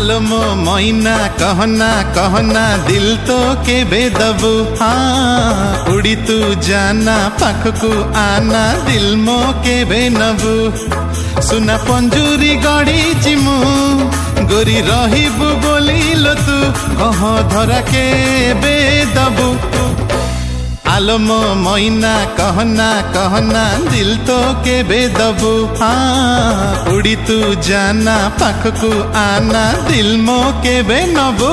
आलो मो मैना कहना कहना दिल तो केबे दबु। हाँ उड़ी तू जाना पाखकू आना दिल मो केबे नबु। सुना पंजुरी गड़ी चिमु गोरी रहिबु बोलिलो तू कह धरा केबे दबु। आलो मो मैना कहना कहना दिल तो केबे दबु। हाँ उड़ी तू जाना पाखकू आना दिल मो केबे नबु।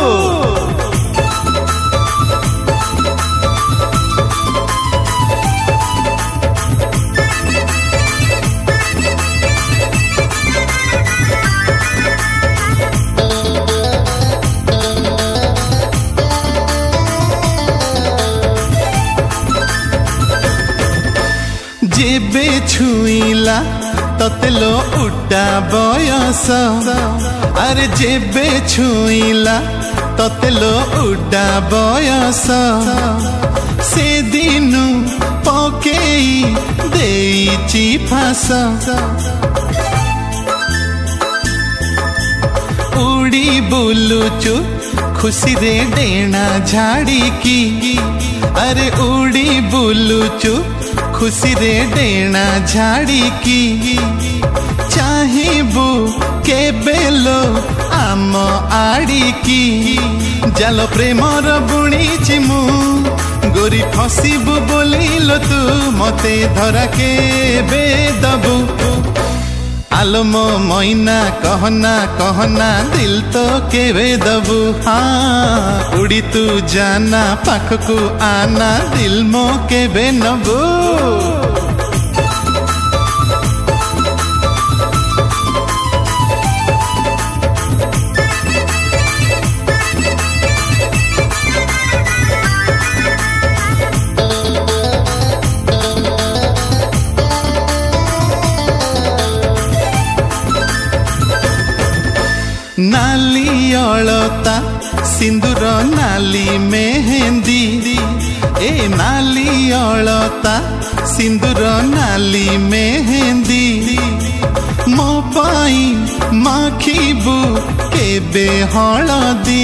जेबे छुईला ततेलो उड्डा बयस। अरे जेबे छुईला ततेलो उड्डा बयस। से दिनु पकेई देईची फास। उड़ी बुलुचु खुशी रे डेना झाड़ी की। अरे उड़ी बुलुचु खुशी रे डेना झाड़ी की। चाहिबू केबेलो आम आड़ी की। जालो प्रेमर बुणी चिमु गोरी फसीबू बोलिलो तू मते धरा केबे दबु। आलो मो मैना कहना कहना दिल तो केबे दबु। हाँ उड़ी तू जाना पाखकू आना दिल मो केबे नबु। नाली अलता सिंदूर नाली मेहंदी। ए नाली अलता सिंदूर नाली मेहंदी। मो पाई माखिबू केबे हलदी।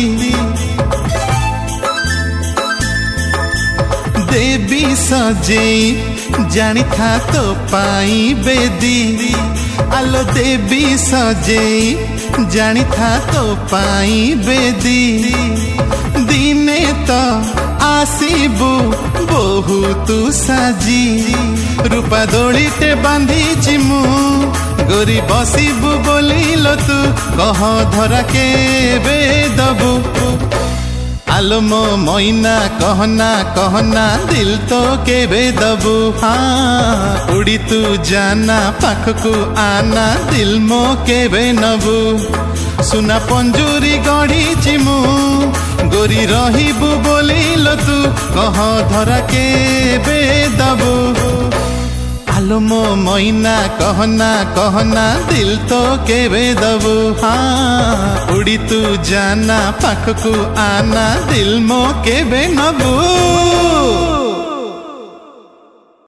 देवी सजेई जानी था तो पाई बेदी। आलो देवी सजेई जानी था तो पाई बेदी। दिने तो आसीबू बहु तू साजी। रूपा दोड़ीटे बांधी चिमु गोरी बसीबू बोलिलो तू कह धरा केबे दबु। आलो मो मैना कहना कहना दिल तो केबे दबु। हाँ उड़ी तू जाना पाखकू आना दिल मो केबे नबु। सुना पंजुरी गड़ी चिमु गोरी रहिबू बोलिलो तू कह धरा केबे दबु। आलो मो मैना कहना कहना दिल तो केबे दबु। हाँ उड़ी तू जाना पाखकू आना दिल मो केबे नबु।